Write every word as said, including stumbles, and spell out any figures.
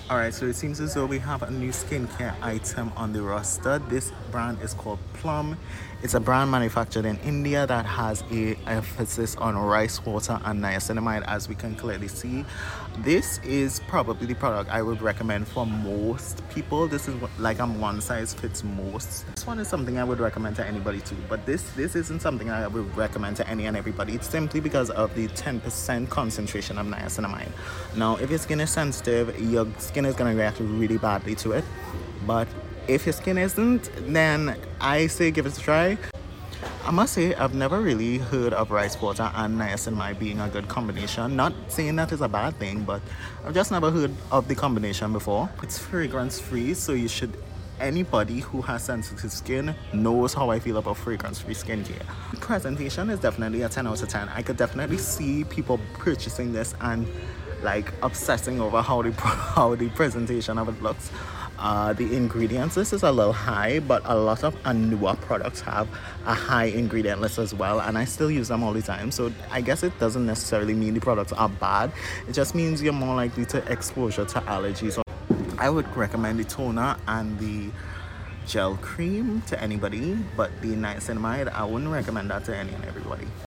Alright, so it seems as though we have a new skincare item on the roster. This brand is called Plum. It's a brand manufactured in India that has a emphasis on rice water and niacinamide, as we can clearly see. This is probably the product I would recommend for most people. This is like a one size fits most. This one is something I would recommend to anybody too, but this this isn't something I would recommend to any and everybody. It's simply because of the ten percent concentration of niacinamide. Now, if your skin is sensitive, your skin is going to react really badly to it, but if your skin isn't, then I say give it a try. I must say I've never really heard of rice water and niacinamide being a good combination. Not saying that is a bad thing, but I've just never heard of the combination before. It's fragrance free, so you should anybody who has sensitive skin knows how I feel about fragrance free skincare. Presentation is definitely a ten out of ten. I could definitely see people purchasing this and like obsessing over how the how the presentation of it looks. Uh, the ingredients list is a little high, but a lot of Anua products have a high ingredient list as well, and I still use them all the time. So I guess it doesn't necessarily mean the products are bad. It just means you're more likely to exposure to allergies. I would recommend the toner and the gel cream to anybody, but the niacinamide, I wouldn't recommend that to any and everybody.